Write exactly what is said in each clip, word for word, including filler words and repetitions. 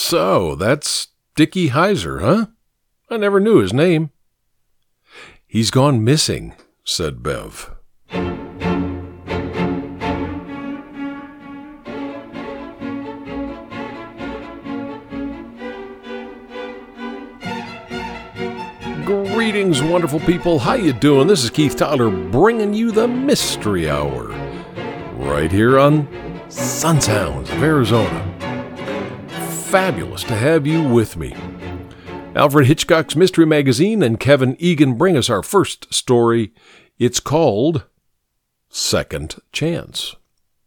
So, that's Dickie Heiser, huh? I never knew his name. He's gone missing, said Bev. Greetings, wonderful people. How you doing? This is Keith Tyler bringing you the Mystery Hour right here on Sunsounds of Arizona. Fabulous to have you with me. Alfred Hitchcock's Mystery Magazine and Kevin Egan bring us our first story. It's called Second Chance.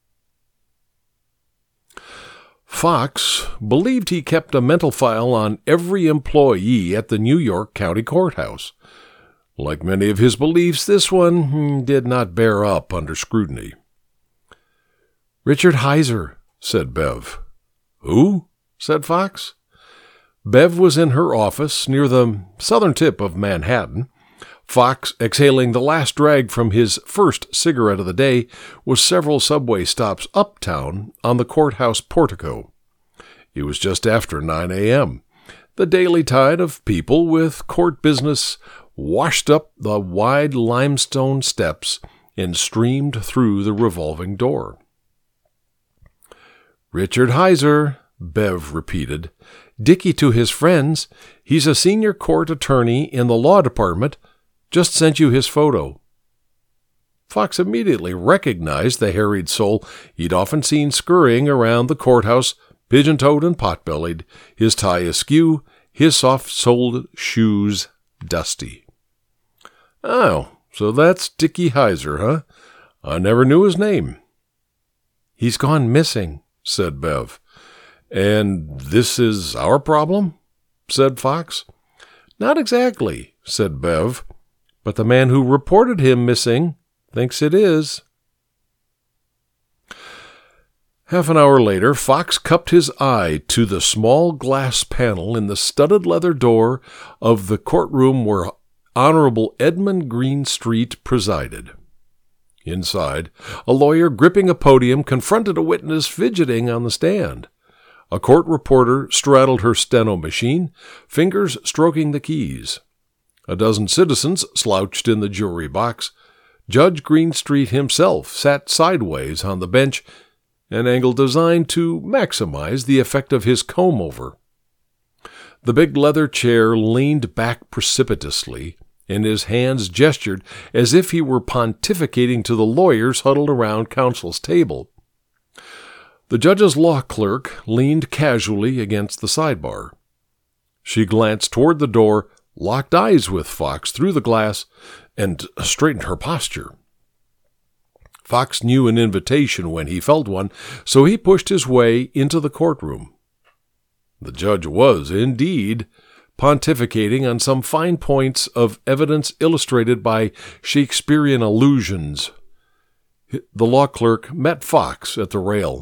Fox believed he kept a mental file on every employee at the New York County Courthouse. Like many of his beliefs, this one did not bear up under scrutiny. Richard Heiser, said Bev. Who? Said Fox. Bev was in her office near the southern tip of Manhattan. Fox, exhaling the last drag from his first cigarette of the day, was several subway stops uptown on the courthouse portico. It was just after nine a.m. The daily tide of people with court business washed up the wide limestone steps and streamed through the revolving door. Richard Heiser, Bev repeated. Dickie to his friends. He's a senior court attorney in the law department. Just sent you his photo. Fox immediately recognized the harried soul he'd often seen scurrying around the courthouse, pigeon-toed and pot-bellied, his tie askew, his soft-soled shoes dusty. Oh, so that's Dickie Heiser, huh? I never knew his name. He's gone missing, said Bev. And this is our problem? Said Fox. Not exactly, said Bev. But the man who reported him missing thinks it is. Half an hour later, Fox cupped his eye to the small glass panel in the studded leather door of the courtroom where Honorable Edmund Greenstreet presided. Inside, a lawyer gripping a podium confronted a witness fidgeting on the stand. A court reporter straddled her steno machine, fingers stroking the keys. A dozen citizens slouched in the jury box. Judge Greenstreet himself sat sideways on the bench, an angle designed to maximize the effect of his comb-over. The big leather chair leaned back precipitously, and his hands gestured as if he were pontificating to the lawyers huddled around counsel's table. The judge's law clerk leaned casually against the sidebar. She glanced toward the door, locked eyes with Fox through the glass, and straightened her posture. Fox knew an invitation when he felt one, so he pushed his way into the courtroom. The judge was, indeed, pontificating on some fine points of evidence illustrated by Shakespearean allusions. The law clerk met Fox at the rail.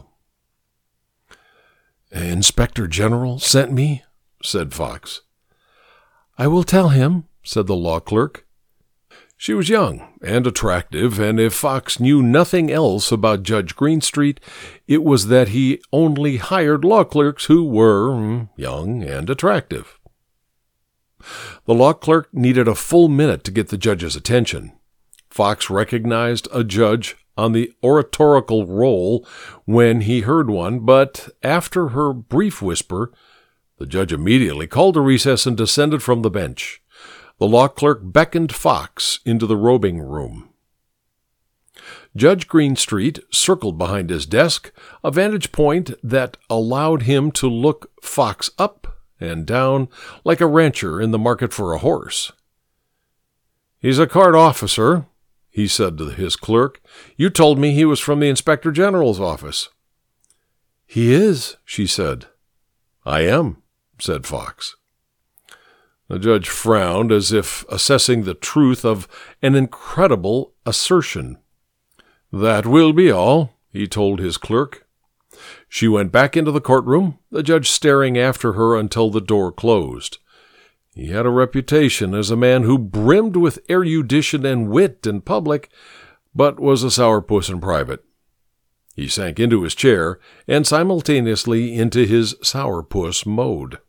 "Inspector General sent me," said Fox. "I will tell him," said the law clerk. She was young and attractive, and if Fox knew nothing else about Judge Greenstreet, it was that he only hired law clerks who were young and attractive. The law clerk needed a full minute to get the judge's attention. Fox recognized a judge on the oratorical roll when he heard one, but after her brief whisper, the judge immediately called a recess and descended from the bench. The law clerk beckoned Fox into the robing room. Judge Greenstreet circled behind his desk, a vantage point that allowed him to look Fox up and down like a rancher in the market for a horse. "He's a court officer," he said to his clerk. "You told me he was from the Inspector General's office." "He is," she said. "I am," said Fox. The judge frowned as if assessing the truth of an incredible assertion. "That will be all," he told his clerk. She went back into the courtroom, the judge staring after her until the door closed. He had a reputation as a man who brimmed with erudition and wit in public, but was a sourpuss in private. He sank into his chair and simultaneously into his sourpuss mode.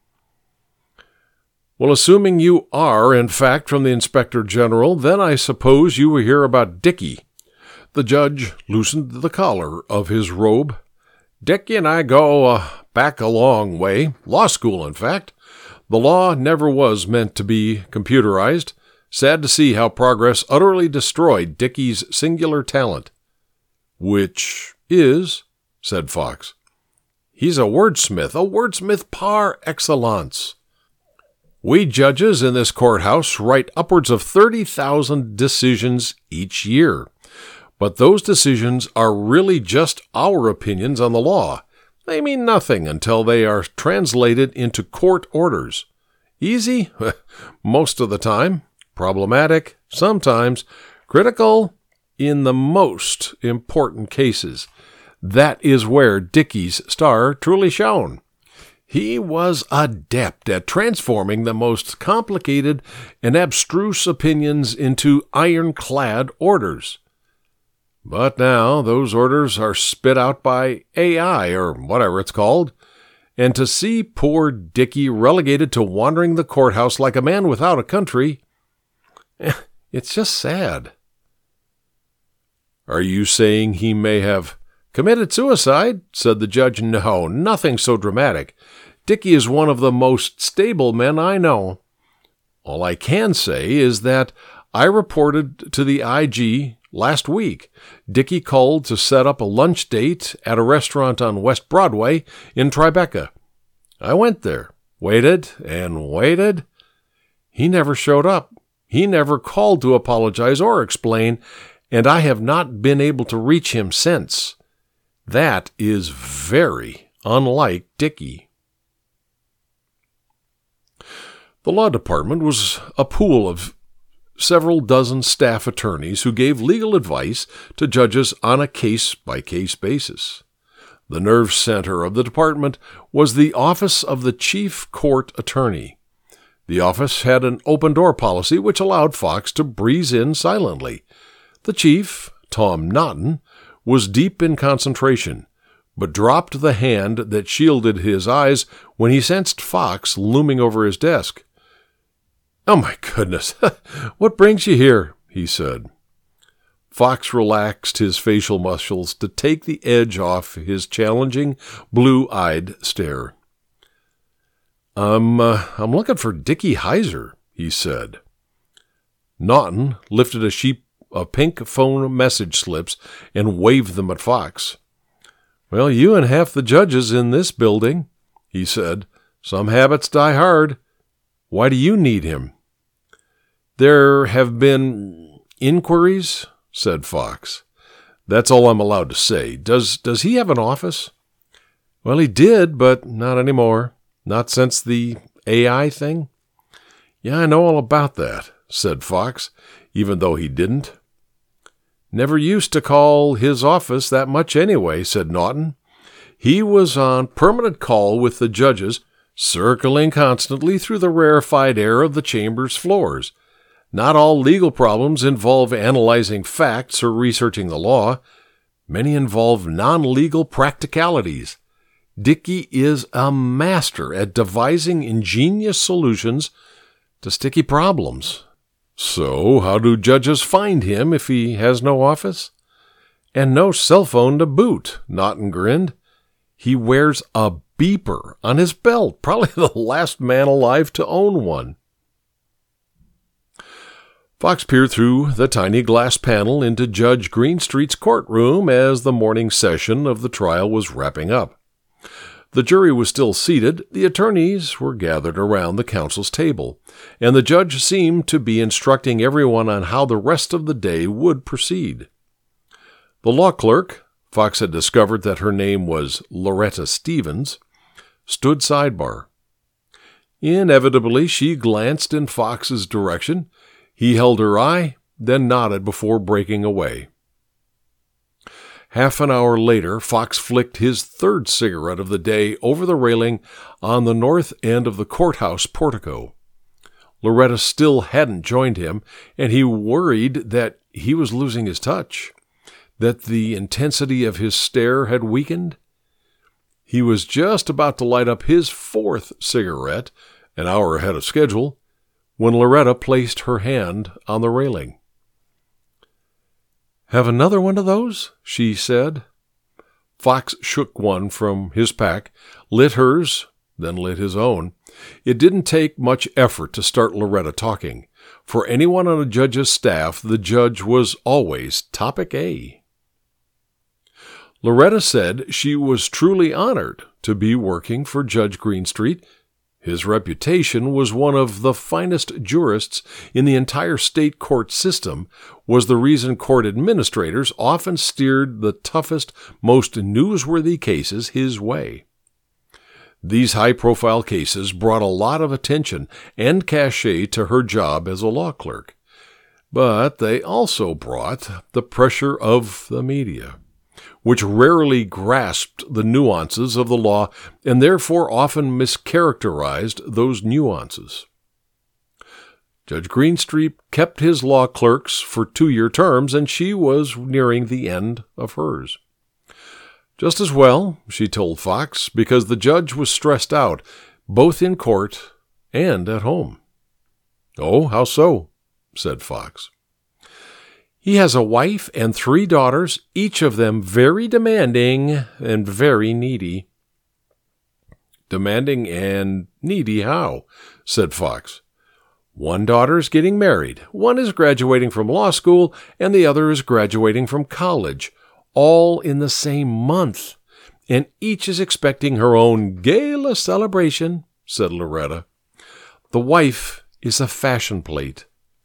Well, assuming you are, in fact, from the Inspector General, then I suppose you will hear about Dickie. The judge loosened the collar of his robe. Dickie and I go uh, back a long way, law school, in fact. The law never was meant to be computerized. Sad to see how progress utterly destroyed Dickie's singular talent. Which is, said Fox. He's a wordsmith, a wordsmith par excellence. We judges in this courthouse write upwards of thirty thousand decisions each year. But those decisions are really just our opinions on the law. They mean nothing until they are translated into court orders. Easy? Most of the time. Problematic? Sometimes. Critical? In the most important cases. That is where Dickie's star truly shone. He was adept at transforming the most complicated and abstruse opinions into ironclad orders. But now those orders are spit out by A I, or whatever it's called, and to see poor Dickie relegated to wandering the courthouse like a man without a country, it's just sad. Are you saying he may have committed suicide? Said the judge. No, nothing so dramatic. Dickie is one of the most stable men I know. All I can say is that I reported to the I G last week. Dickie called to set up a lunch date at a restaurant on West Broadway in Tribeca. I went there, waited and waited. He never showed up. He never called to apologize or explain, and I have not been able to reach him since. That is very unlike Dickie. The law department was a pool of several dozen staff attorneys who gave legal advice to judges on a case-by-case basis. The nerve center of the department was the office of the chief court attorney. The office had an open-door policy which allowed Fox to breeze in silently. The chief, Tom Naughton, was deep in concentration, but dropped the hand that shielded his eyes when he sensed Fox looming over his desk. "Oh, my goodness, what brings you here?" he said. Fox relaxed his facial muscles to take the edge off his challenging, blue-eyed stare. I'm, uh, I'm looking for Dickie Heiser," he said. Naughton lifted a sheet of pink phone message slips and waved them at Fox. "Well, you and half the judges in this building," he said. "Some habits die hard. Why do you need him?" "There have been inquiries," said Fox. "That's all I'm allowed to say. Does does he have an office?" "Well, he did, but not anymore. Not since the A I thing." "Yeah, I know all about that," said Fox, even though he didn't. "Never used to call his office that much anyway," said Naughton. "He was on permanent call with the judges, circling constantly through the rarefied air of the chamber's floors. Not all legal problems involve analyzing facts or researching the law. Many involve non-legal practicalities. Dickie is a master at devising ingenious solutions to sticky problems. So how do judges find him if he has no office? And no cell phone to boot," Naughton grinned. "He wears a beeper on his belt, probably the last man alive to own one." Fox peered through the tiny glass panel into Judge Greenstreet's courtroom as the morning session of the trial was wrapping up. The jury was still seated, the attorneys were gathered around the counsel's table, and the judge seemed to be instructing everyone on how the rest of the day would proceed. The law clerk, Fox had discovered that her name was Loretta Stevens, stood sidebar. Inevitably, she glanced in Fox's direction. He held her eye, then nodded before breaking away. Half an hour later, Fox flicked his third cigarette of the day over the railing on the north end of the courthouse portico. Loretta still hadn't joined him, and he worried that he was losing his touch. that the intensity of his stare had weakened? He was just about to light up his fourth cigarette, an hour ahead of schedule, when Loretta placed her hand on the railing. "Have another one of those?" she said. Fox shook one from his pack, lit hers, then lit his own. It didn't take much effort to start Loretta talking. For anyone on a judge's staff, the judge was always topic A. Loretta said she was truly honored to be working for Judge Greenstreet. His reputation was one of the finest jurists in the entire state court system, was the reason court administrators often steered the toughest, most newsworthy cases his way. These high-profile cases brought a lot of attention and cachet to her job as a law clerk, but they also brought the pressure of the media, which rarely grasped the nuances of the law and therefore often mischaracterized those nuances. Judge Greenstreet kept his law clerks for two-year terms, and she was nearing the end of hers. Just as well, she told Fox, because the judge was stressed out, both in court and at home. "Oh, how so?" said Fox. "He has a wife and three daughters, each of them very demanding and very needy." "Demanding and needy how?" said Fox. "One daughter's getting married, one is graduating from law school, and the other is graduating from college, all in the same month, and each is expecting her own gala celebration," said Loretta. "The wife is a fashion plate."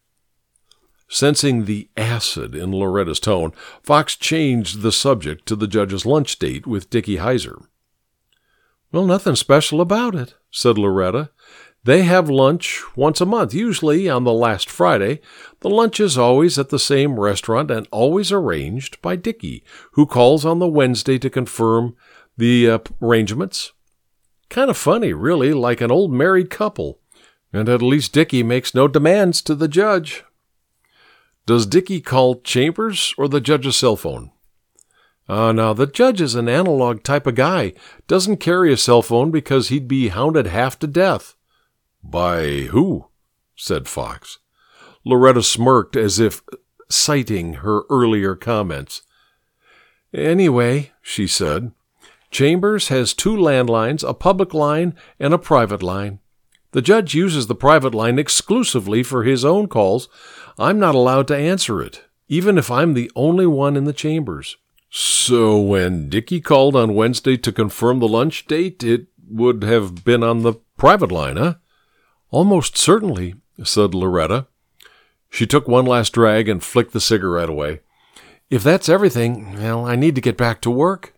Sensing the acid in Loretta's tone, Fox changed the subject to the judge's lunch date with Dickie Heiser. "Well, nothing special about it," said Loretta. "They have lunch once a month, usually on the last Friday. The lunch is always at the same restaurant and always arranged by Dickie, who calls on the Wednesday to confirm the uh, arrangements. Kind of funny, really, like an old married couple. And at least Dickie makes no demands to the judge." "Does Dickie call Chambers or the judge's cell phone?" Uh, now, the judge is an analog type of guy. Doesn't carry a cell phone because he'd be hounded half to death." "By who?" said Fox. Loretta smirked as if citing her earlier comments. "Anyway," she said, "Chambers has two landlines, a public line and a private line. The judge uses the private line exclusively for his own calls. I'm not allowed to answer it, even if I'm the only one in the chambers." "So when Dickie called on Wednesday to confirm the lunch date, it would have been on the private line, huh?" "Almost certainly," said Loretta. She took one last drag and flicked the cigarette away. "If that's everything, well, I need to get back to work."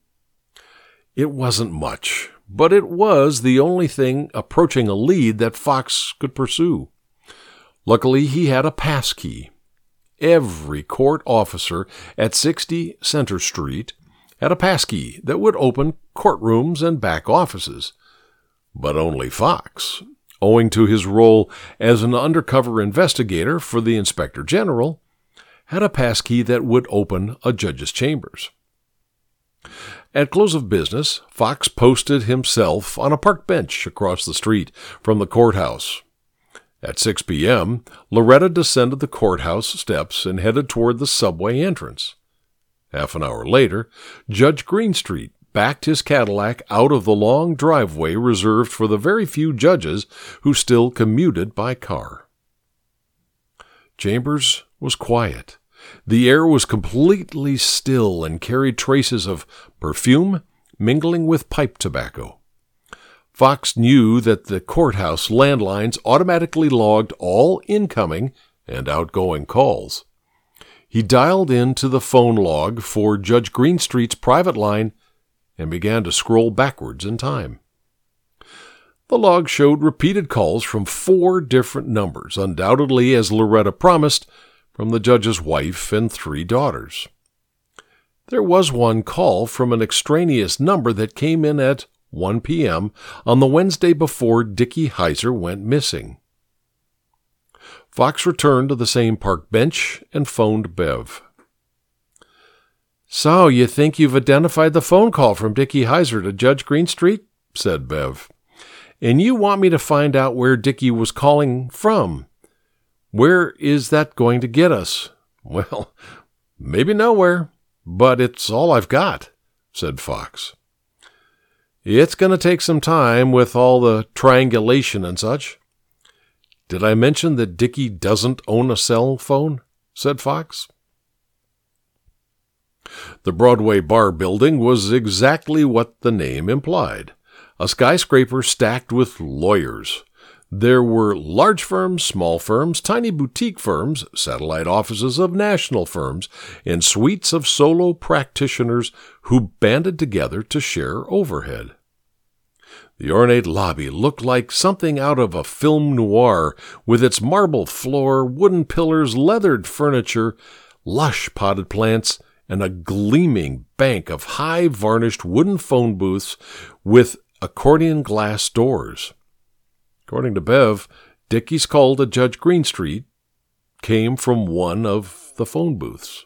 It wasn't much, but it was the only thing approaching a lead that Fox could pursue. Luckily, he had a pass key. Every court officer at sixty Center Street had a pass key that would open courtrooms and back offices. But only Fox, owing to his role as an undercover investigator for the Inspector General, had a pass key that would open a judge's chambers. At close of business, Fox posted himself on a park bench across the street from the courthouse. At six p.m., Loretta descended the courthouse steps and headed toward the subway entrance. Half an hour later, Judge Greenstreet backed his Cadillac out of the long driveway reserved for the very few judges who still commuted by car. Chambers was quiet. The air was completely still and carried traces of perfume mingling with pipe tobacco. Fox knew that the courthouse landlines automatically logged all incoming and outgoing calls. He dialed into the phone log for Judge Greenstreet's private line and began to scroll backwards in time. The log showed repeated calls from four different numbers, undoubtedly, as Loretta promised, from the judge's wife and three daughters. There was one call from an extraneous number that came in at one p.m. on the Wednesday before Dickie Heiser went missing. Fox returned to the same park bench and phoned Bev. "So you think you've identified the phone call from Dickie Heiser to Judge Greenstreet?" said Bev. "And you want me to find out where Dickie was calling from? Where is that going to get us?" "Well, maybe nowhere, but it's all I've got," said Fox. "It's going to take some time with all the triangulation and such." "Did I mention that Dickie doesn't own a cell phone?" said Fox. The Broadway Bar Building was exactly what the name implied. A skyscraper stacked with lawyers. There were large firms, small firms, tiny boutique firms, satellite offices of national firms, and suites of solo practitioners who banded together to share overhead. The ornate lobby looked like something out of a film noir, with its marble floor, wooden pillars, leathered furniture, lush potted plants, and a gleaming bank of high varnished wooden phone booths with accordion glass doors. According to Bev, Dickie's call to Judge Greenstreet came from one of the phone booths.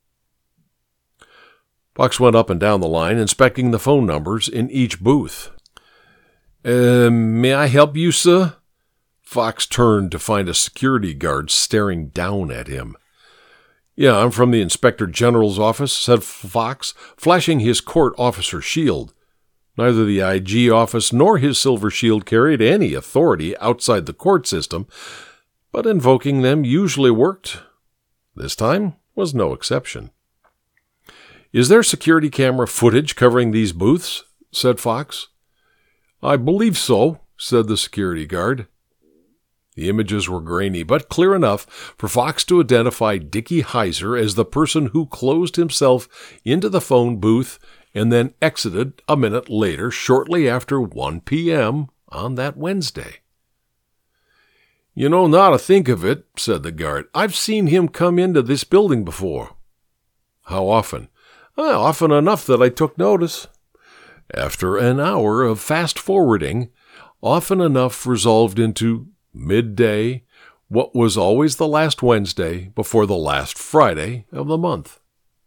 Fox went up and down the line, inspecting the phone numbers in each booth. Uh, may I help you, sir?" Fox turned to find a security guard staring down at him. "Yeah, I'm from the Inspector General's office," said Fox, flashing his court officer shield. Neither the I G office nor his silver shield carried any authority outside the court system, but invoking them usually worked. This time was no exception. "Is there security camera footage covering these booths?" said Fox. "I believe so," said the security guard. The images were grainy, but clear enough for Fox to identify Dickie Heiser as the person who closed himself into the phone booth and then exited a minute later, shortly after one p.m. on that Wednesday. "You know, now to think of it," said the guard, "I've seen him come into this building before." "How often?" "Well, often enough that I took notice." After an hour of fast-forwarding, often enough resolved into midday, what was always the last Wednesday before the last Friday of the month.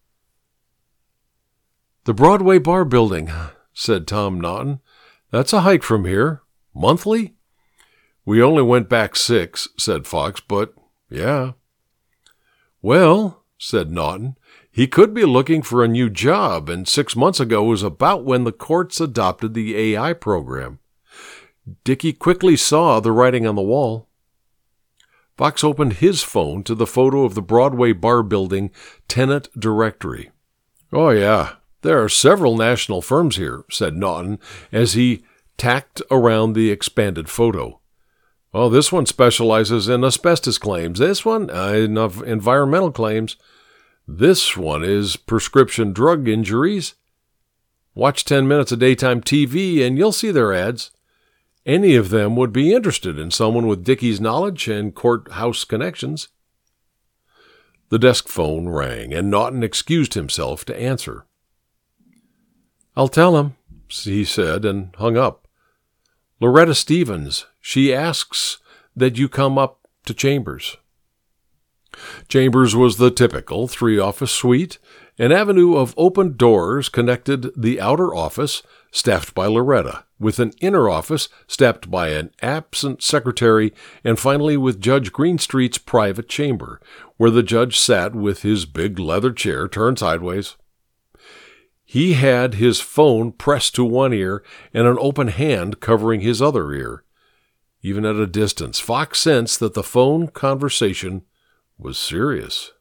"The Broadway Bar Building," said Tom Naughton. "That's a hike from here. Monthly?" "We only went back six," said Fox, "but yeah." "Well," said Naughton, "he could be looking for a new job, and six months ago was about when the courts adopted the A I program. Dickie quickly saw the writing on the wall." Fox opened his phone to the photo of the Broadway Bar Building tenant directory. "Oh, yeah, there are several national firms here," said Naughton as he tacked around the expanded photo. "Well, this one specializes in asbestos claims. This one, uh, in environmental claims. This one is prescription drug injuries. Watch ten minutes of daytime T V and you'll see their ads. Any of them would be interested in someone with Dickie's knowledge and courthouse connections." The desk phone rang, and Naughton excused himself to answer. "I'll tell him," he said, and hung up. "Loretta Stevens. She asks that you come up to Chambers." Chambers was the typical three-office suite. An avenue of open doors connected the outer office, staffed by Loretta, with an inner office staffed by an absent secretary, and finally with Judge Greenstreet's private chamber, where the judge sat with his big leather chair turned sideways. He had his phone pressed to one ear and an open hand covering his other ear. Even at a distance, Fox sensed that the phone conversation was serious.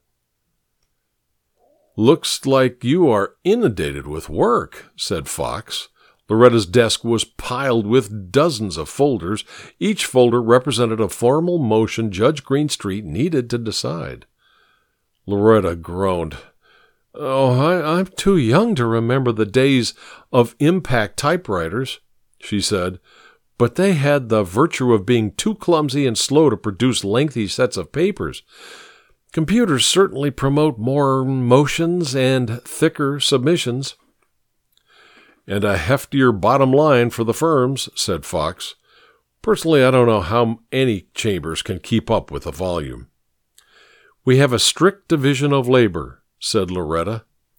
"Looks like you are inundated with work," said Fox. Loretta's desk was piled with dozens of folders. Each folder represented a formal motion Judge Greenstreet needed to decide. Loretta groaned. "Oh, I, I'm too young to remember the days of impact typewriters," she said, "but they had the virtue of being too clumsy and slow to produce lengthy sets of papers. Computers certainly promote more motions and thicker submissions." "And a heftier bottom line for the firms," said Fox. "Personally, I don't know how any chambers can keep up with the volume." "We have a strict division of labor," said Loretta.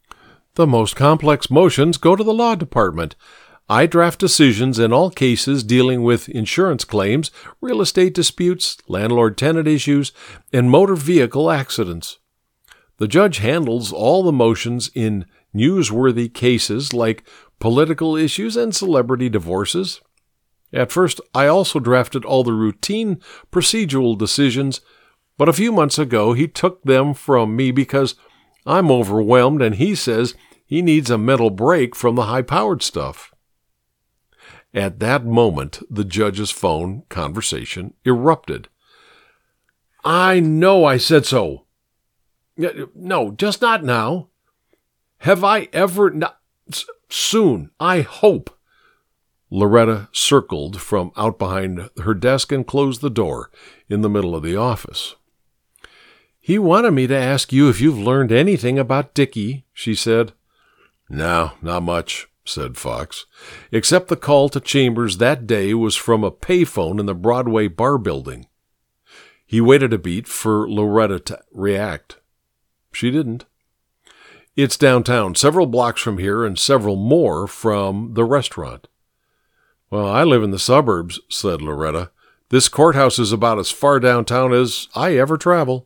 The most complex motions go to the law department. I draft decisions in all cases dealing with insurance claims, real estate disputes, landlord-tenant issues, and motor vehicle accidents. The judge handles all the motions in newsworthy cases like political issues and celebrity divorces. At first, I also drafted all the routine procedural decisions, but a few months ago he took them from me because I'm overwhelmed and he says he needs a mental break from the high-powered stuff. At that moment, the judge's phone conversation erupted. I know I said so. No, just not now. Have I ever... Not, soon, I hope. Loretta circled from out behind her desk and closed the door in the middle of the office. He wanted me to ask you if you've learned anything about Dickie, she said. No, not much, said Fox, except the call to Chambers that day was from a payphone in the Broadway bar building. He waited a beat for Loretta to react. She didn't. It's downtown, several blocks from here and several more from the restaurant. Well, I live in the suburbs, said Loretta. This courthouse is about as far downtown as I ever travel.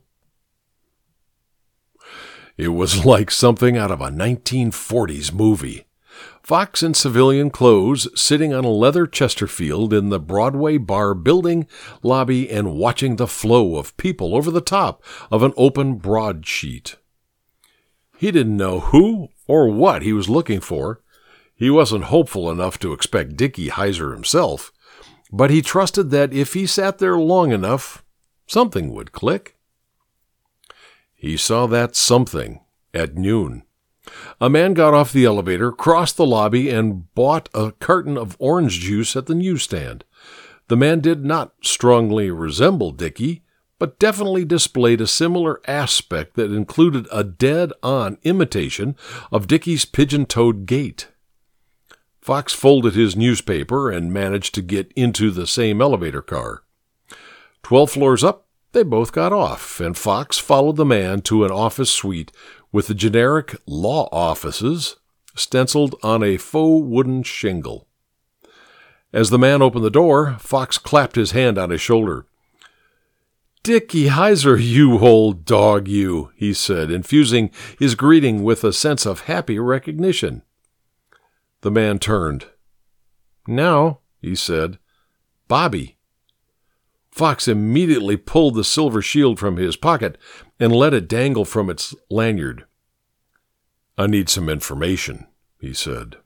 It was like something out of a nineteen forties movie. Fox in civilian clothes, sitting on a leather Chesterfield in the Broadway bar building lobby and watching the flow of people over the top of an open broadsheet. He didn't know who or what he was looking for. He wasn't hopeful enough to expect Dickie Heiser himself, but he trusted that if he sat there long enough, something would click. He saw that something at noon. A man got off the elevator, crossed the lobby, and bought a carton of orange juice at the newsstand. The man did not strongly resemble Dickie, but definitely displayed a similar aspect that included a dead-on imitation of Dickie's pigeon-toed gait. Fox folded his newspaper and managed to get into the same elevator car. Twelve floors up, they both got off, and Fox followed the man to an office suite with the generic law offices stenciled on a faux wooden shingle. As the man opened the door, Fox clapped his hand on his shoulder. "Dickie Heiser, you old dog, you," he said, infusing his greeting with a sense of happy recognition. The man turned. "Now," he said, "Bobby." Fox immediately pulled the silver shield from his pocket and let it dangle from its lanyard. "I need some information," he said.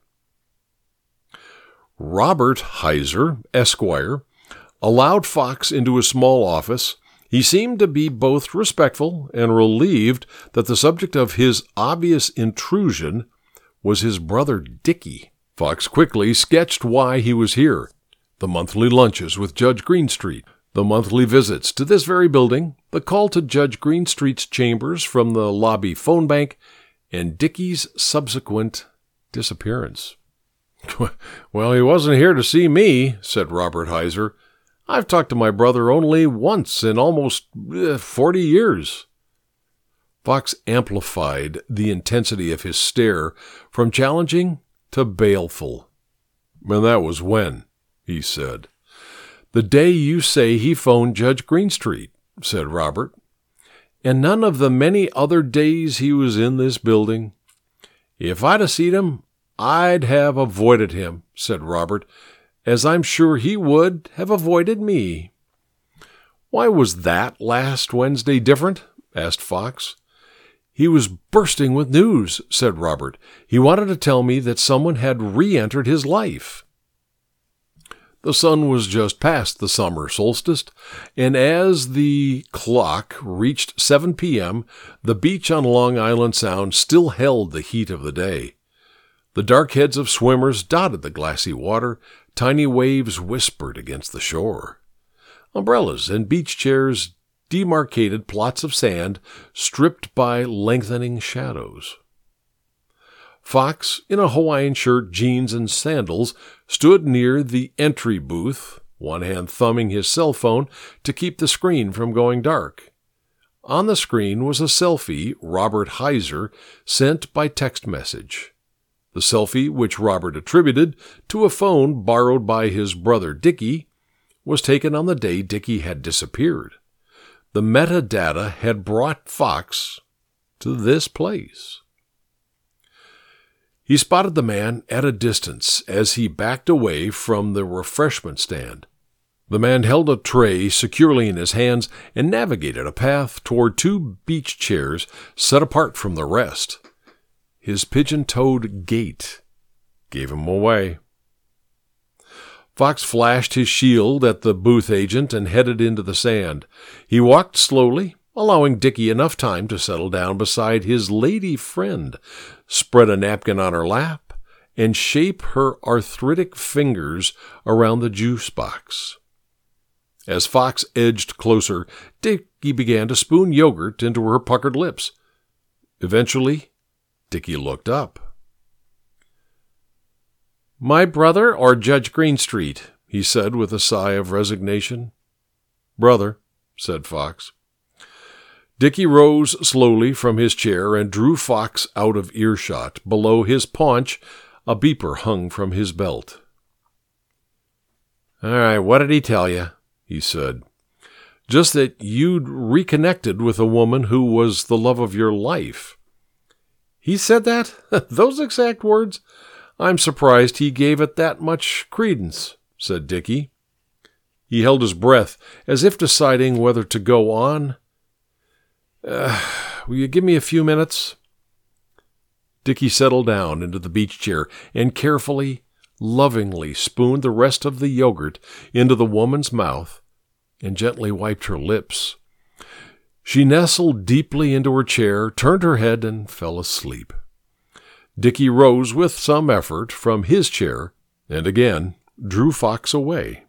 Robert Heiser, Esquire, allowed Fox into his small office. He seemed to be both respectful and relieved that the subject of his obvious intrusion was his brother Dickie. Fox quickly sketched why he was here: the monthly lunches with Judge Greenstreet, the monthly visits to this very building, the call to Judge Greenstreet's chambers from the lobby phone bank, and Dickie's subsequent disappearance. "Well, he wasn't here to see me," said Robert Heiser. "I've talked to my brother only once in almost uh, forty years. Fox amplified the intensity of his stare from challenging to baleful. "And that was when?" he said. "The day you say he phoned Judge Greenstreet," said Robert. "And none of the many other days he was in this building. If I'd have seen him, I'd have avoided him," said Robert, "as I'm sure he would have avoided me." "Why was that last Wednesday different?" asked Fox. "He was bursting with news," said Robert. "He wanted to tell me that someone had re-entered his life." The sun was just past the summer solstice, and as the clock reached seven p.m., the beach on Long Island Sound still held the heat of the day. The dark heads of swimmers dotted the glassy water, tiny waves whispered against the shore. Umbrellas and beach chairs demarcated plots of sand stripped by lengthening shadows. Fox, in a Hawaiian shirt, jeans, and sandals, stood near the entry booth, one hand thumbing his cell phone to keep the screen from going dark. On the screen was a selfie Robert Heiser sent by text message. The selfie, which Robert attributed to a phone borrowed by his brother Dickie, was taken on the day Dickie had disappeared. The metadata had brought Fox to this place. He spotted the man at a distance as he backed away from the refreshment stand. The man held a tray securely in his hands and navigated a path toward two beach chairs set apart from the rest. His pigeon-toed gait gave him away. Fox flashed his shield at the booth agent and headed into the sand. He walked slowly, allowing Dickie enough time to settle down beside his lady friend, spread a napkin on her lap, and shape her arthritic fingers around the juice box. As Fox edged closer, Dickie began to spoon yogurt into her puckered lips. Eventually, Dickie looked up. "My brother or Judge Greenstreet?" he said with a sigh of resignation. "Brother," said Fox. Dickie rose slowly from his chair and drew Fox out of earshot. Below his paunch, a beeper hung from his belt. "All right, what did he tell you?" he said. "Just that you'd reconnected with a woman who was the love of your life." "He said that? Those exact words? I'm surprised he gave it that much credence," said Dickie. He held his breath, as if deciding whether to go on. Uh, will you give me a few minutes?" Dickie settled down into the beach chair and carefully, lovingly spooned the rest of the yogurt into the woman's mouth and gently wiped her lips. She nestled deeply into her chair, turned her head, and fell asleep. Dickie rose with some effort from his chair and again drew Fox away.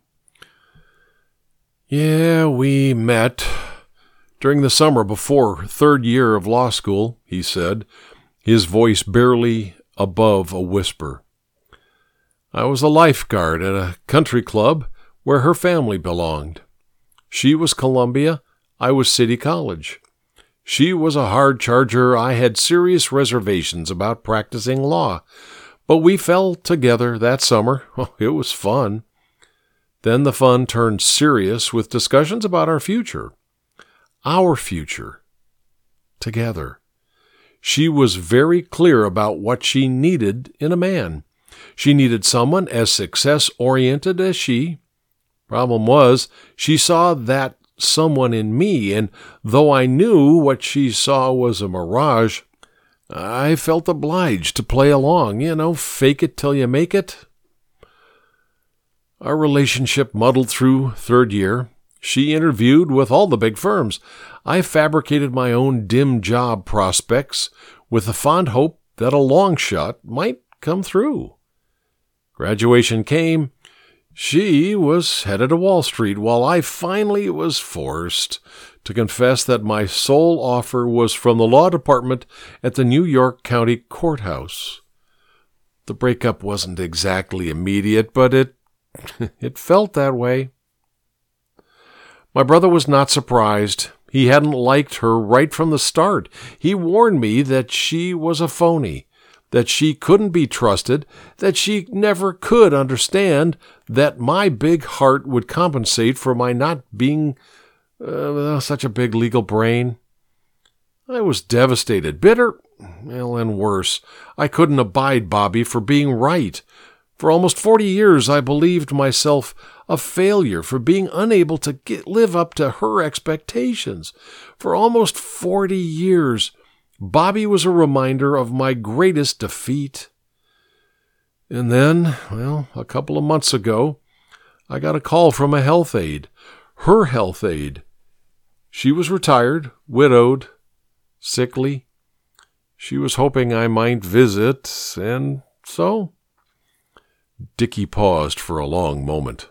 "Yeah, we met during the summer before third year of law school," he said, his voice barely above a whisper. "I was a lifeguard at a country club where her family belonged. She was Columbia, I was City College. She was a hard charger. I had serious reservations about practicing law, but we fell together that summer. Oh, it was fun. Then the fun turned serious with discussions about our future. Our future. Together. She was very clear about what she needed in a man. She needed someone as success-oriented as she. Problem was, she saw that someone in me, and though I knew what she saw was a mirage, I felt obliged to play along, you know, fake it till you make it. Our relationship muddled through third year. She interviewed with all the big firms. I fabricated my own dim job prospects with the fond hope that a long shot might come through. Graduation came. She was headed to Wall Street, while I finally was forced to confess that my sole offer was from the law department at the New York County Courthouse. The breakup wasn't exactly immediate, but it it felt that way. My brother was not surprised. He hadn't liked her right from the start. He warned me that she was a phony, that she couldn't be trusted, that she never could understand, that my big heart would compensate for my not being uh, such a big legal brain. I was devastated, bitter, well, and worse. I couldn't abide Bobby for being right. For almost forty years, I believed myself a failure for being unable to get, live up to her expectations. For almost forty years, Bobby was a reminder of my greatest defeat. And then, well, a couple of months ago, I got a call from a health aide, her health aide. She was retired, widowed, sickly. She was hoping I might visit, and so... Dickie paused for a long moment.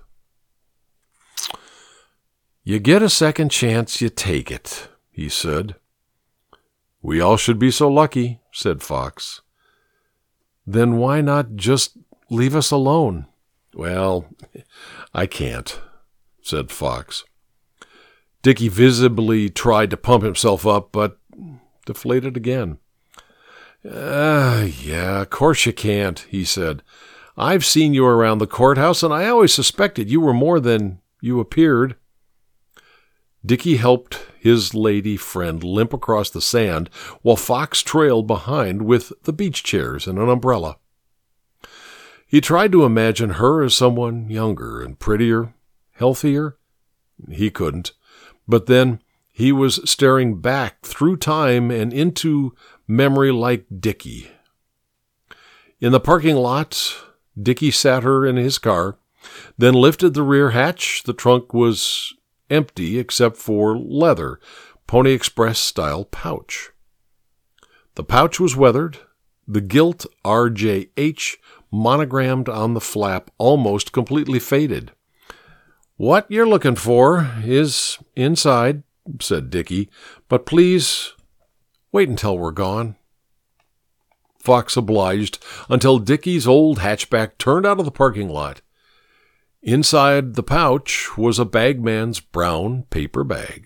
"You get a second chance, you take it," he said. "We all should be so lucky," said Fox. "Then why not just leave us alone?" "Well, I can't," said Fox. Dickie visibly tried to pump himself up, but deflated again. Uh, yeah, of course you can't, he said. I've seen you around the courthouse, and I always suspected you were more than you appeared. Dickie helped his lady friend limp across the sand, while Fox trailed behind with the beach chairs and an umbrella. He tried to imagine her as someone younger and prettier, healthier. He couldn't. But then he was staring back through time and into memory like Dickie. In the parking lot, Dickie sat her in his car, then lifted the rear hatch. The trunk was empty except for leather, Pony Express-style pouch. The pouch was weathered, the gilt R J H monogrammed on the flap almost completely faded. What you're looking for is inside, said Dickie, but please wait until we're gone. Fox obliged until Dickie's old hatchback turned out of the parking lot. Inside the pouch was a bagman's brown paper bag.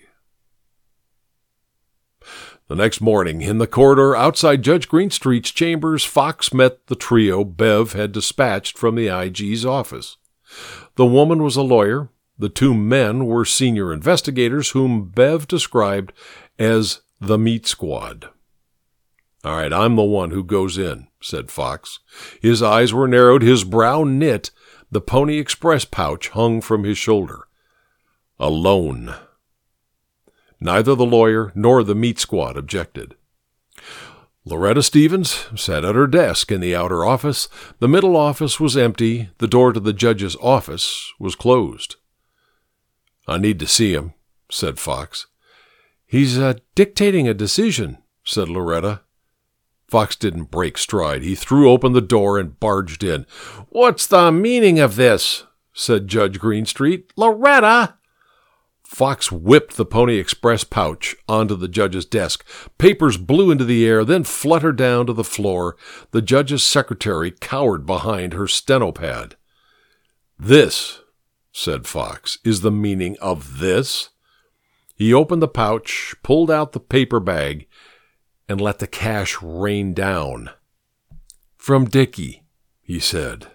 The next morning, in the corridor outside Judge Greenstreet's chambers, Fox met the trio Bev had dispatched from the I G's office. The woman was a lawyer. The two men were senior investigators whom Bev described as the meat squad. All right, I'm the one who goes in, said Fox. His eyes were narrowed, his brow knit. The Pony Express pouch hung from his shoulder. Alone. Neither the lawyer nor the meat squad objected. Loretta Stevens sat at her desk in the outer office. The middle office was empty. The door to the judge's office was closed. I need to see him, said Fox. He's uh, dictating a decision, said Loretta. Fox didn't break stride. He threw open the door and barged in. What's the meaning of this? Said Judge Greenstreet. Loretta! Fox whipped the Pony Express pouch onto the judge's desk. Papers blew into the air, then fluttered down to the floor. The judge's secretary cowered behind her stenopad. This, said Fox, is the meaning of this? He opened the pouch, pulled out the paper bag, and let the cash rain down. From Dickie, he said.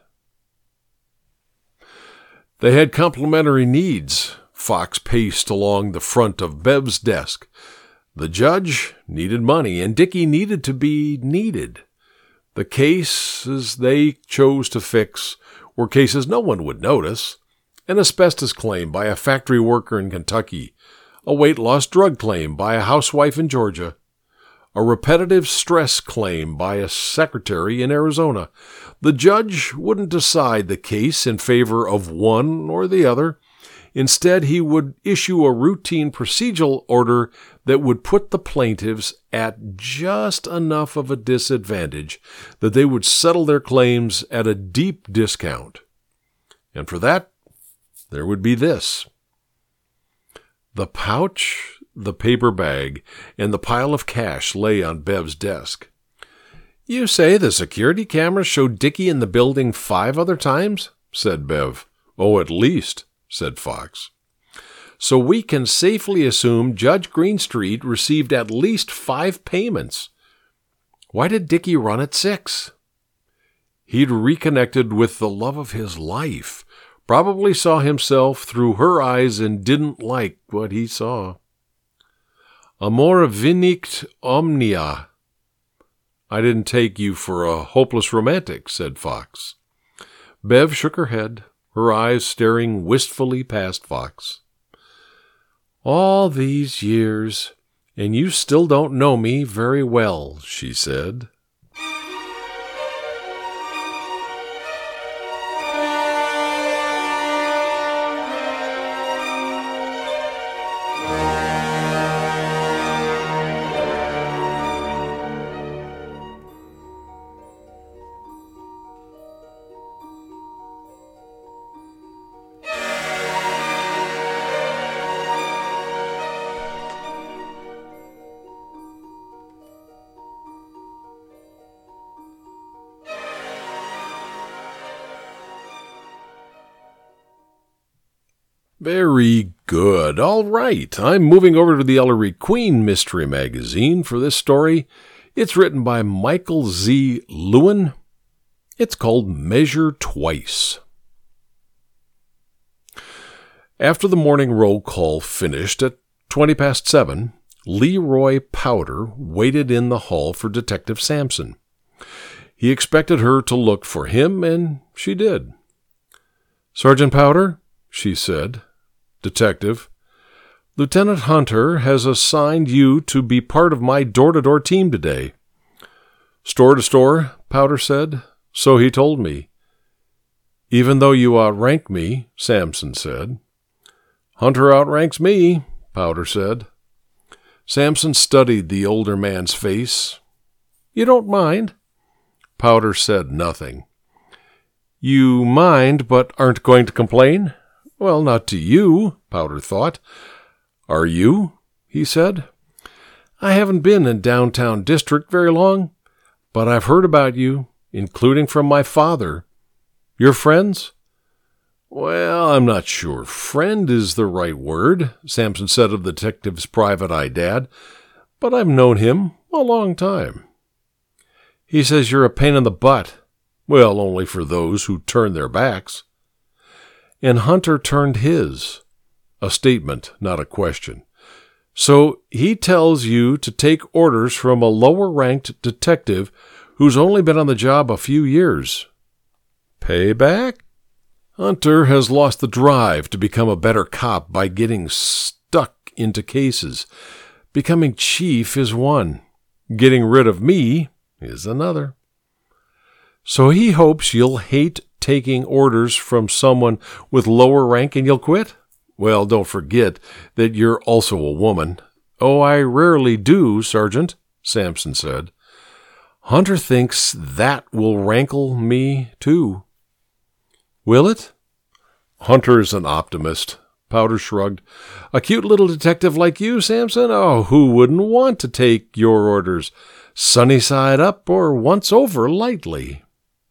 They had complementary needs. Fox paced along the front of Bev's desk. The judge needed money, and Dickie needed to be needed. The cases they chose to fix were cases no one would notice. An asbestos claim by a factory worker in Kentucky, a weight loss drug claim by a housewife in Georgia, a repetitive stress claim by a secretary in Arizona. The judge wouldn't decide the case in favor of one or the other. Instead, he would issue a routine procedural order that would put the plaintiffs at just enough of a disadvantage that they would settle their claims at a deep discount. And for that, there would be this. The pouch, the paper bag, and the pile of cash lay on Bev's desk. You say the security cameras showed Dickie in the building five other times? Said Bev. Oh, at least, said Fox. So we can safely assume Judge Greenstreet received at least five payments. Why did Dickie run at six? He'd reconnected with the love of his life, probably saw himself through her eyes and didn't like what he saw. Amor vinict omnia. I didn't take you for a hopeless romantic, said Fox. Bev shook her head, her eyes staring wistfully past Fox. All these years, and you still don't know me very well, she said. Very good. All right. I'm moving over to the Ellery Queen Mystery Magazine for this story. It's written by Michael Z. Lewin. It's called Measure Twice. After the morning roll call finished at twenty past seven, Leroy Powder waited in the hall for Detective Sampson. He expected her to look for him, and she did. "Sergeant Powder," she said. "Detective, Lieutenant Hunter has assigned you to be part of my door-to-door team today." "Store to store," Powder said. "So he told me." "Even though you outrank me," Sampson said. "Hunter outranks me," Powder said. Sampson studied the older man's face. "You don't mind?" Powder said nothing. "You mind, but aren't going to complain?" "Well, not to you," Powder thought. "Are you?" he said. "I haven't been in downtown district very long, but I've heard about you, including from my father. Your friends?" "Well, I'm not sure friend is the right word," Sampson said of the detective's private eye dad, "but I've known him a long time." "He says you're a pain in the butt." "Well, only for those who turn their backs." "And Hunter turned his." A statement, not a question. "So he tells you to take orders from a lower-ranked detective who's only been on the job a few years. Payback? Hunter has lost the drive to become a better cop by getting stuck into cases. Becoming chief is one. Getting rid of me is another. So he hopes you'll hate taking orders from someone with lower rank and you'll quit? Well, don't forget that you're also a woman." "Oh, I rarely do, Sergeant," Sampson said. "Hunter thinks that will rankle me, too." "Will it?" "Hunter's an optimist." Powder shrugged. "A cute little detective like you, Sampson? Oh, who wouldn't want to take your orders? Sunny side up or once over lightly."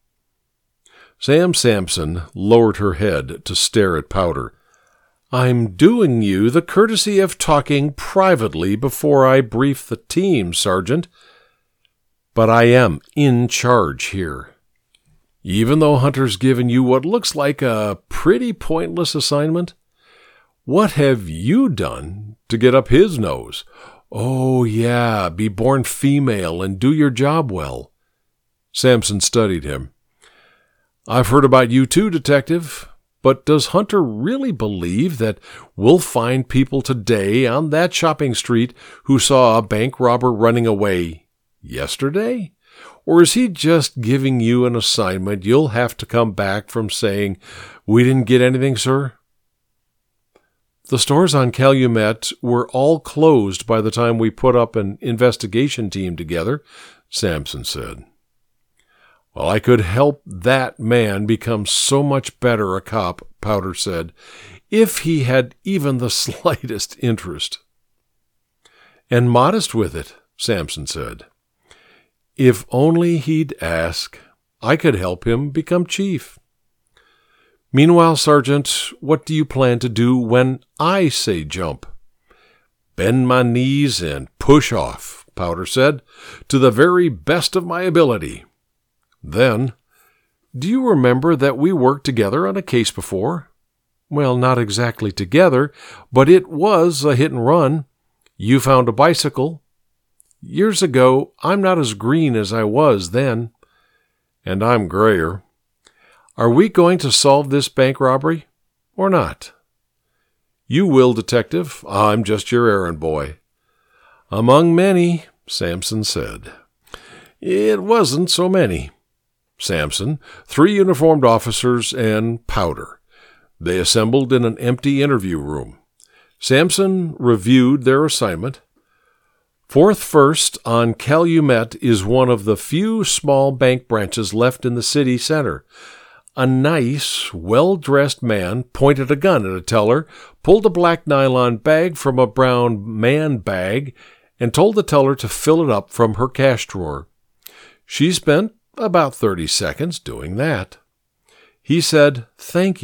Sam Sampson lowered her head to stare at Powder. "I'm doing you the courtesy of talking privately before I brief the team, Sergeant. But I am in charge here. Even though Hunter's given you what looks like a pretty pointless assignment, what have you done to get up his nose? Oh, yeah, be born female and do your job well." Sampson studied him. "I've heard about you too, Detective, but does Hunter really believe that we'll find people today on that shopping street who saw a bank robber running away yesterday? Or is he just giving you an assignment you'll have to come back from saying, 'We didn't get anything, sir'?" "The stores on Calumet were all closed by the time we put up an investigation team together," Sampson said. "Well, I could help that man become so much better a cop," Powder said, "if he had even the slightest interest." "And modest with it," Sampson said. "If only he'd ask, I could help him become chief. Meanwhile, Sergeant, what do you plan to do when I say jump?" "Bend my knees and push off," Powder said, "to the very best of my ability. Then, do you remember that we worked together on a case before? Well, not exactly together, but it was a hit and run. You found a bicycle. Years ago, I'm not as green as I was then. And I'm grayer. Are we going to solve this bank robbery or not?" "You will, Detective. I'm just your errand boy." "Among many," Sampson said. It wasn't so many. Sampson, three uniformed officers, and Powder. They assembled in an empty interview room. Sampson reviewed their assignment. Fourth First on Calumet is one of the few small bank branches left in the city center. A nice, well-dressed man pointed a gun at a teller, pulled a black nylon bag from a brown man bag, and told the teller to fill it up from her cash drawer. She spent about thirty seconds doing that. He said, "Thank you,"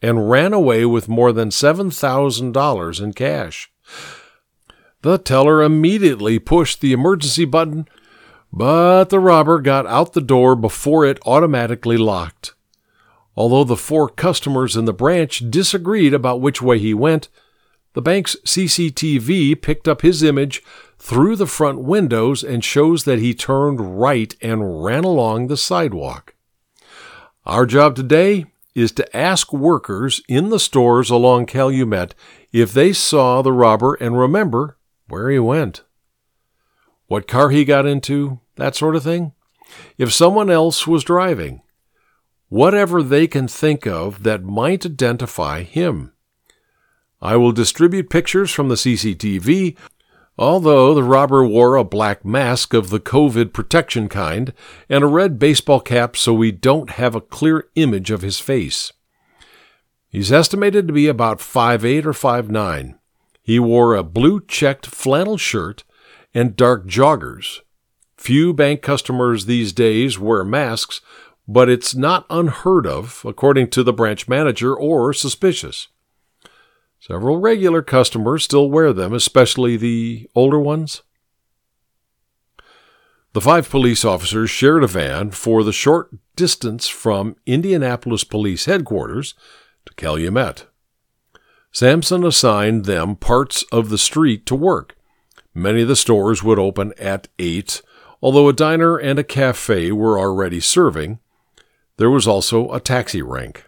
and ran away with more than seven thousand dollars in cash. The teller immediately pushed the emergency button, but the robber got out the door before it automatically locked. Although the four customers in the branch disagreed about which way he went, the bank's C C T V picked up his image through the front windows and shows that he turned right and ran along the sidewalk. Our job today is to ask workers in the stores along Calumet if they saw the robber and remember where he went, what car he got into, that sort of thing. If someone else was driving, whatever they can think of that might identify him. I will distribute pictures from the C C T V, although the robber wore a black mask of the COVID protection kind and a red baseball cap, so we don't have a clear image of his face. He's estimated to be about five eight or five nine. He wore a blue-checked flannel shirt and dark joggers. Few bank customers these days wear masks, but it's not unheard of, according to the branch manager, or suspicious. Several regular customers still wear them, especially the older ones. The five police officers shared a van for the short distance from Indianapolis Police Headquarters to Calumet. Sampson assigned them parts of the street to work. Many of the stores would open at eight, although a diner and a cafe were already serving. There was also a taxi rank.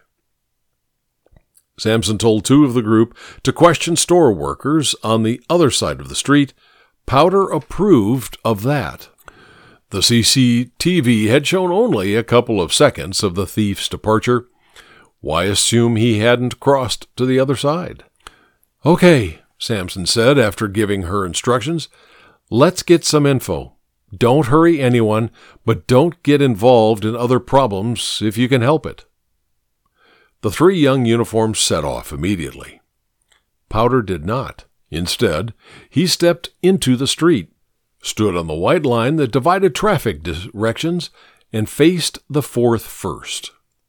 Sampson told two of the group to question store workers on the other side of the street. Powder approved of that. The C C T V had shown only a couple of seconds of the thief's departure. Why assume he hadn't crossed to the other side? Okay, Sampson said after giving her instructions. Let's get some info. Don't hurry anyone, but don't get involved in other problems if you can help it. The three young uniforms set off immediately. Powder did not. Instead, he stepped into the street, stood on the white line that divided traffic directions, and faced the fourth first.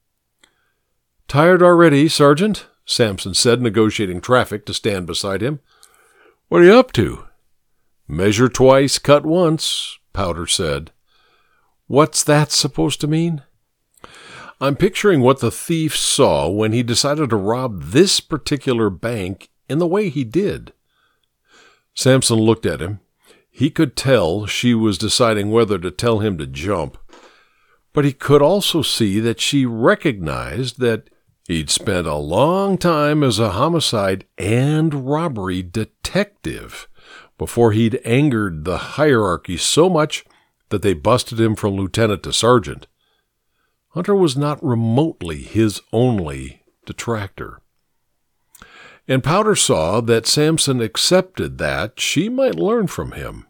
Tired already, Sergeant? Sampson said, negotiating traffic to stand beside him. What are you up to? Measure twice, cut once, Powder said. What's that supposed to mean? I'm picturing what the thief saw when he decided to rob this particular bank in the way he did. Sampson looked at him. He could tell she was deciding whether to tell him to jump, but he could also see that she recognized that he'd spent a long time as a homicide and robbery detective before he'd angered the hierarchy so much that they busted him from lieutenant to sergeant. Hunter was not remotely his only detractor. And Powder saw that Sampson accepted that she might learn from him.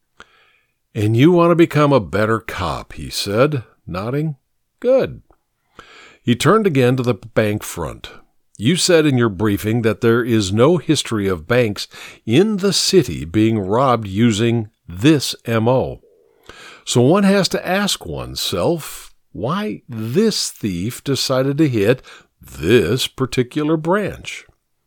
And you want to become a better cop, he said, nodding. Good. He turned again to the bank front. You said in your briefing that there is no history of banks in the city being robbed using this M O. So one has to ask oneself why this thief decided to hit this particular branch.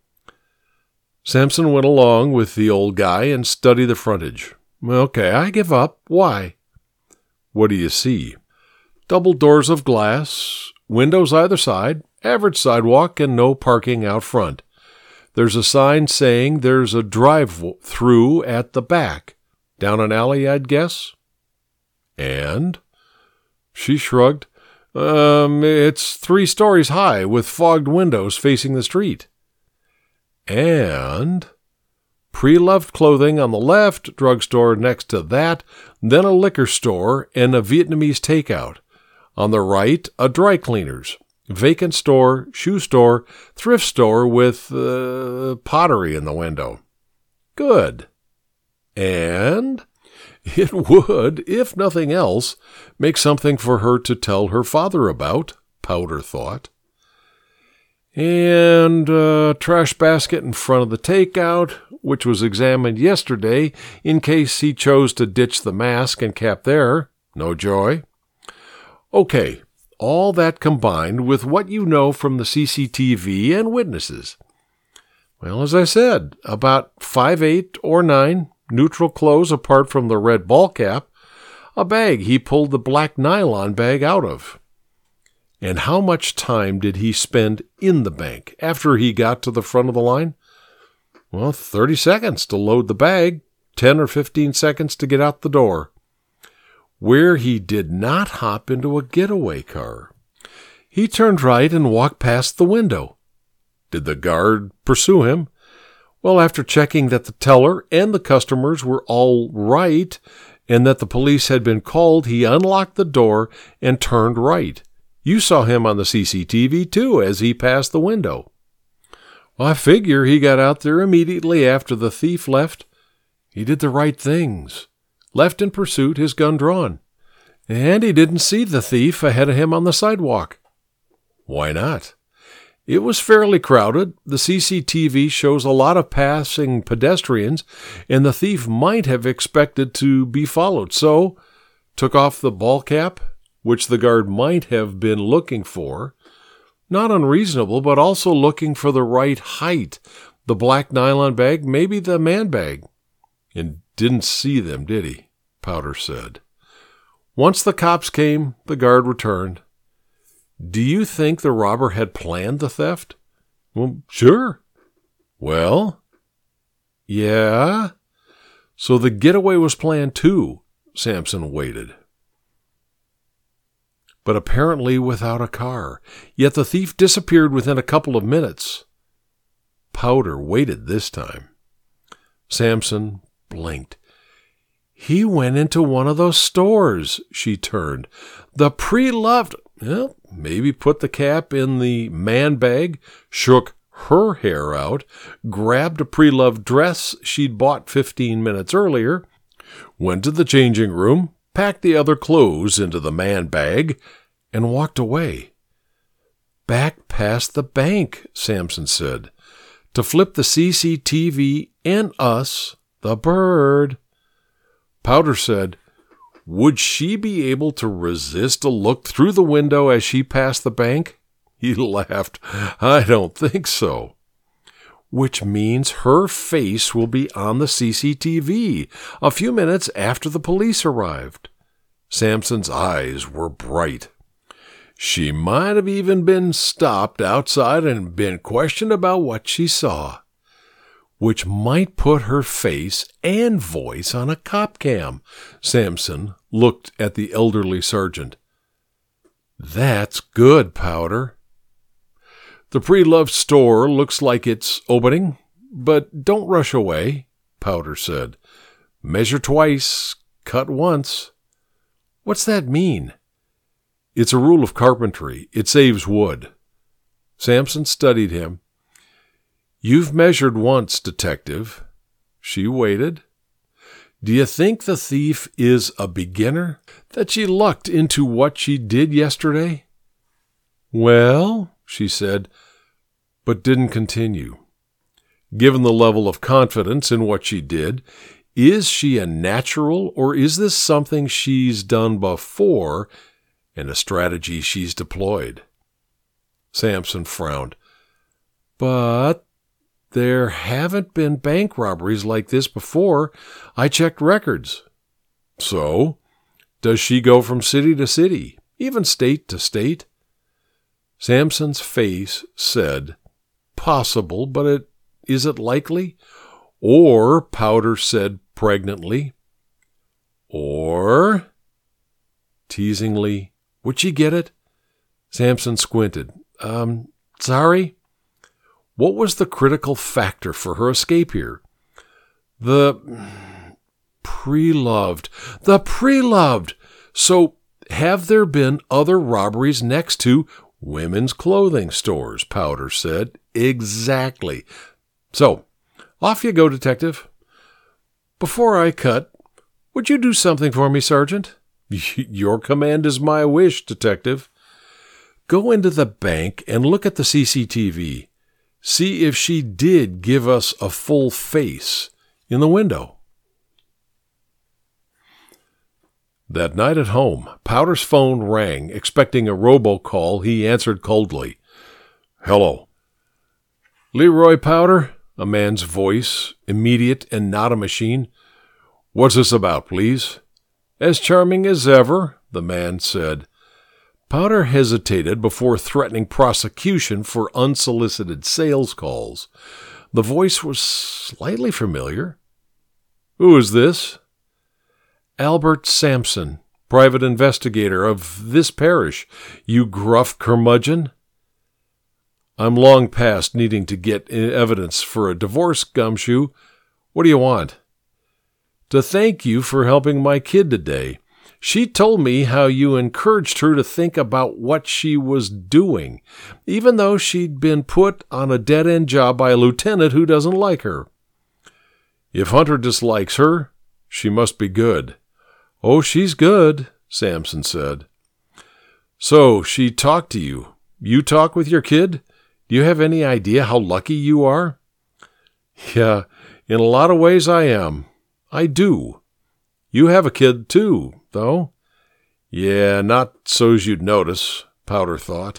Sampson went along with the old guy and studied the frontage. Okay, I give up. Why? What do you see? Double doors of glass, windows either side, average sidewalk, and no parking out front. There's a sign saying there's a drive-through at the back. Down an alley, I'd guess? And? She shrugged. Um, it's three stories high with fogged windows facing the street. And pre-loved clothing on the left, drugstore next to that, then a liquor store and a Vietnamese takeout. On the right, a dry cleaner's, vacant store, shoe store, thrift store with uh, pottery in the window. Good. And it would, if nothing else, make something for her to tell her father about, Powder thought. And a trash basket in front of the takeout, which was examined yesterday in case he chose to ditch the mask and cap there. No joy. Okay, all that combined with what you know from the C C T V and witnesses. Well, as I said, about five eight or nine, neutral clothes apart from the red ball cap, a bag he pulled the black nylon bag out of. And how much time did he spend in the bank after he got to the front of the line? Well, thirty seconds to load the bag, ten or fifteen seconds to get out the door. Where he did not hop into a getaway car. He turned right and walked past the window. Did the guard pursue him? Well, after checking that the teller and the customers were all right and that the police had been called, he unlocked the door and turned right. You saw him on the C C T V, too, as he passed the window. Well, I figure he got out there immediately after the thief left. He did the right things. Left in pursuit, his gun drawn. And he didn't see the thief ahead of him on the sidewalk. Why not? It was fairly crowded. The C C T V shows a lot of passing pedestrians, and the thief might have expected to be followed, so took off the ball cap, which the guard might have been looking for. Not unreasonable, but also looking for the right height. The black nylon bag, maybe the man bag. And didn't see them, did he? Powder said. Once the cops came, the guard returned. Do you think the robber had planned the theft? Well, sure. Well, yeah. So the getaway was planned too. Sampson waited. But apparently without a car. Yet the thief disappeared within a couple of minutes. Powder waited this time. Sampson blinked. He went into one of those stores, she turned. The pre-loved, well, maybe put the cap in the man bag, shook her hair out, grabbed a pre-loved dress she'd bought fifteen minutes earlier, went to the changing room, packed the other clothes into the man bag, and walked away. Back past the bank, Sampson said, to flip the C C T V and us, the bird. Powder said, would she be able to resist a look through the window as she passed the bank? He laughed. I don't think so. Which means her face will be on the C C T V a few minutes after the police arrived. Sampson's eyes were bright. She might have even been stopped outside and been questioned about what she saw, which might put her face and voice on a cop cam. Sampson looked at the elderly sergeant. That's good, Powder. The pre-loved store looks like it's opening, but don't rush away, Powder said. Measure twice, cut once. What's that mean? It's a rule of carpentry. It saves wood. Sampson studied him. You've measured once, detective. She waited. Do you think the thief is a beginner? That she lucked into what she did yesterday? Well, she said, but didn't continue. Given the level of confidence in what she did, is she a natural, or is this something she's done before and a strategy she's deployed? Sampson frowned. But there haven't been bank robberies like this before. I checked records. So, does she go from city to city, even state to state? Sampson's face said, possible, but it, is it likely? Or, Powder said pregnantly, or, teasingly, would she get it? Sampson squinted. Um, sorry? What was the critical factor for her escape here? The pre-loved. The pre-loved! So, have there been other robberies next to women's clothing stores? Powder said. Exactly. So, off you go, detective. Before I cut, would you do something for me, Sergeant? Your command is my wish, detective. Go into the bank and look at the C C T V. See if she did give us a full face in the window. That night at home, Powder's phone rang. Expecting a robocall, he answered coldly. "Hello." "Leroy Powder?" A man's voice, immediate and not a machine. "What's this about, please?" "As charming as ever," the man said. Powder hesitated before threatening prosecution for unsolicited sales calls. The voice was slightly familiar. "Who is this?" "Albert Sampson, private investigator of this parish, you gruff curmudgeon." "I'm long past needing to get evidence for a divorce, Gumshoe. What do you want?" "To thank you for helping my kid today. She told me how you encouraged her to think about what she was doing, even though she'd been put on a dead-end job by a lieutenant who doesn't like her." "If Hunter dislikes her, she must be good." "Oh, she's good," Sampson said. "So she talked to you. You talk with your kid? Do you have any idea how lucky you are?" "Yeah, in a lot of ways I am. I do. You have a kid, too, though." "Yeah, not so's you'd notice," Powder thought.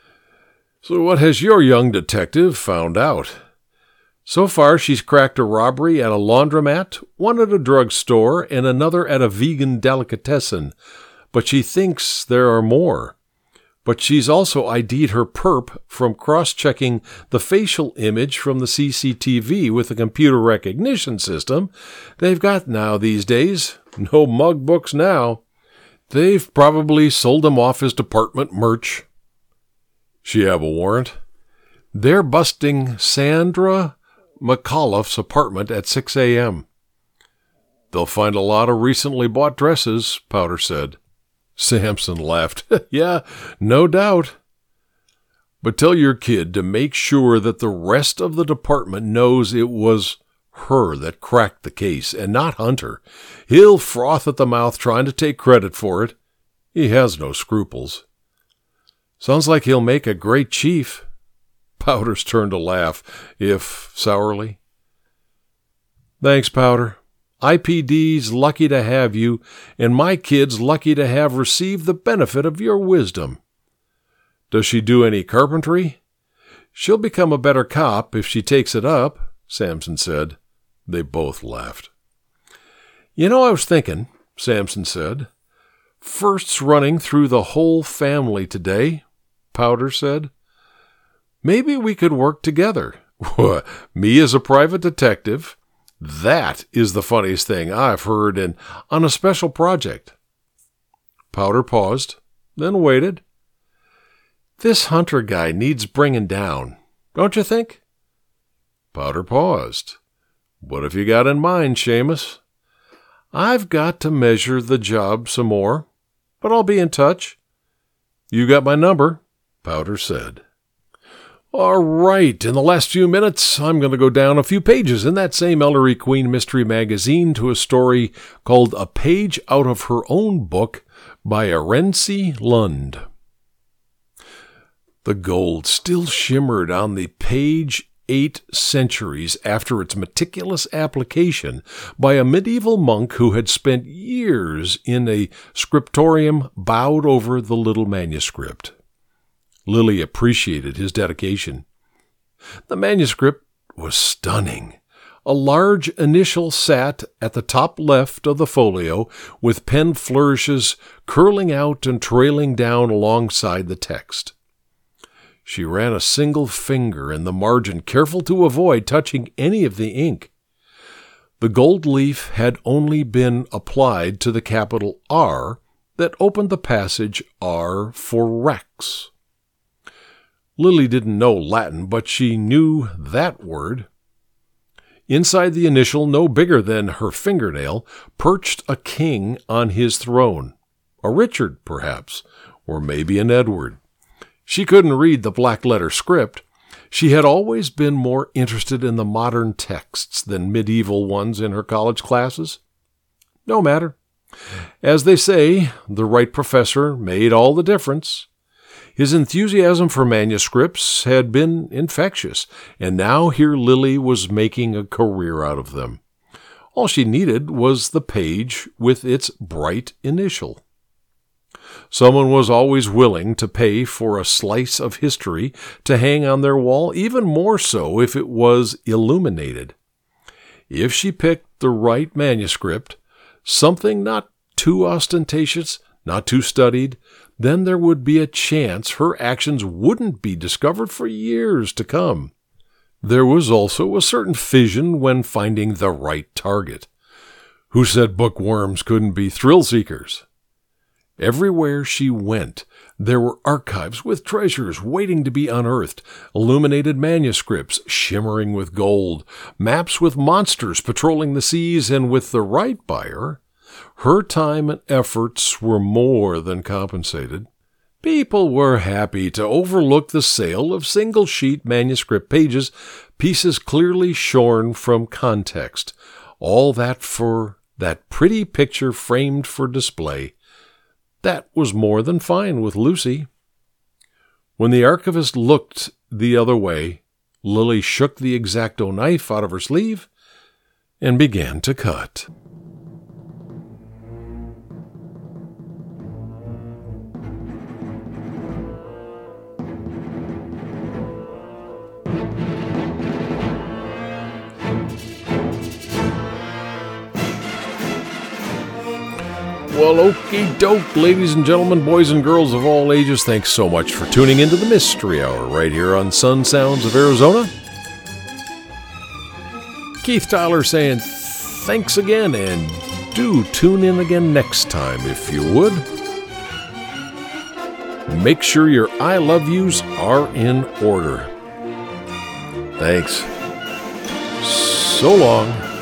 "So what has your young detective found out?" "So far, she's cracked a robbery at a laundromat, one at a drugstore, and another at a vegan delicatessen. But she thinks there are more. But she's also I D'd her perp from cross-checking the facial image from the C C T V with the computer recognition system they've got now these days. No mug books now. They've probably sold them off as department merch." "She have a warrant?" "They're busting Sandra McAuliffe's apartment at six a.m. "They'll find a lot of recently bought dresses," Powder said. Sampson laughed. "Yeah, no doubt. But tell your kid to make sure that the rest of the department knows it was her that cracked the case and not Hunter. He'll froth at the mouth trying to take credit for it. He has no scruples." "Sounds like he'll make a great chief." Powder's turn to laugh, if sourly. "Thanks, Powder. I P D's lucky to have you, and my kid's lucky to have received the benefit of your wisdom." "Does she do any carpentry?" "She'll become a better cop if she takes it up," Sampson said. They both laughed. "You know, I was thinking," Sampson said. "Firsts running through the whole family today," Powder said. "Maybe we could work together. Me as a private detective. That is the funniest thing I've heard, and on a special project." Powder paused, then waited. "This Hunter guy needs bringing down, don't you think?" Powder paused. "What have you got in mind, Seamus?" "I've got to measure the job some more, but I'll be in touch." "You got my number," Powder said. All right, in the last few minutes, I'm going to go down a few pages in that same Ellery Queen Mystery Magazine to a story called A Page Out of Her Own Book by Arency Lund. The gold still shimmered on the page eight centuries after its meticulous application by a medieval monk who had spent years in a scriptorium bowed over the little manuscript. Lily appreciated his dedication. The manuscript was stunning. A large initial sat at the top left of the folio, with pen flourishes curling out and trailing down alongside the text. She ran a single finger in the margin, careful to avoid touching any of the ink. The gold leaf had only been applied to the capital R that opened the passage R for Rex. Lily didn't know Latin, but she knew that word. Inside the initial, no bigger than her fingernail, perched a king on his throne. A Richard, perhaps, or maybe an Edward. She couldn't read the black-letter script. She had always been more interested in the modern texts than medieval ones in her college classes. No matter. As they say, the right professor made all the difference. His enthusiasm for manuscripts had been infectious, and now here Lily was making a career out of them. All she needed was the page with its bright initial. Someone was always willing to pay for a slice of history to hang on their wall, even more so if it was illuminated. If she picked the right manuscript, something not too ostentatious, not too studied, then there would be a chance her actions wouldn't be discovered for years to come. There was also a certain fission when finding the right target. Who said bookworms couldn't be thrill seekers? Everywhere she went, there were archives with treasures waiting to be unearthed, illuminated manuscripts shimmering with gold, maps with monsters patrolling the seas, and with the right buyer, her time and efforts were more than compensated. People were happy to overlook the sale of single-sheet manuscript pages, pieces clearly shorn from context, all that for that pretty picture framed for display. That was more than fine with Lucy. When the archivist looked the other way, Lily shook the X-Acto knife out of her sleeve and began to cut. Well, okie doke, ladies and gentlemen, boys and girls of all ages, thanks so much for tuning into the Mystery Hour right here on Sun Sounds of Arizona. Keith Tyler saying thanks again, and do tune in again next time if you would. Make sure your I love yous are in order. Thanks. So long.